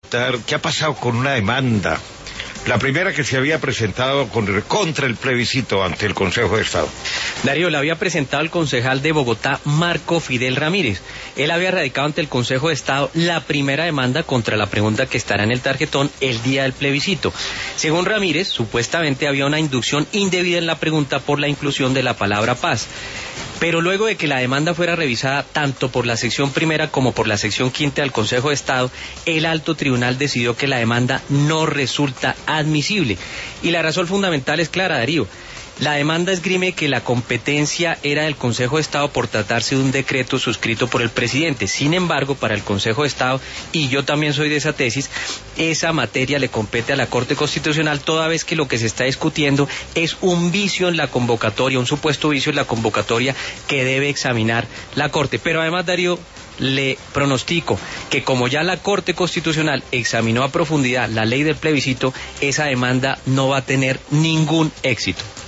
preguntar qué ha pasado con una demanda, la primera que se había presentado contra el plebiscito ante el Consejo de Estado. Darío, la había presentado el concejal de Bogotá, Marco Fidel Ramírez. Él había radicado ante el Consejo de Estado la primera demanda contra la pregunta que estará en el tarjetón el día del plebiscito. Según Ramírez, supuestamente había una inducción indebida en la pregunta por la inclusión de la palabra paz. Pero luego de que la demanda fuera revisada tanto por la sección primera como por la sección quinta del Consejo de Estado, el alto tribunal decidió que la demanda no resulta admisible. Y la razón fundamental es clara, Darío. La demanda esgrime que la competencia era del Consejo de Estado por tratarse de un decreto suscrito por el presidente. Sin embargo, para el Consejo de Estado, y yo también soy de esa tesis, esa materia le compete a la Corte Constitucional, toda vez que lo que se está discutiendo es un vicio en la convocatoria, un supuesto vicio en la convocatoria que debe examinar la Corte. Pero además, Darío, le pronostico que como ya la Corte Constitucional examinó a profundidad la ley del plebiscito, esa demanda no va a tener ningún éxito.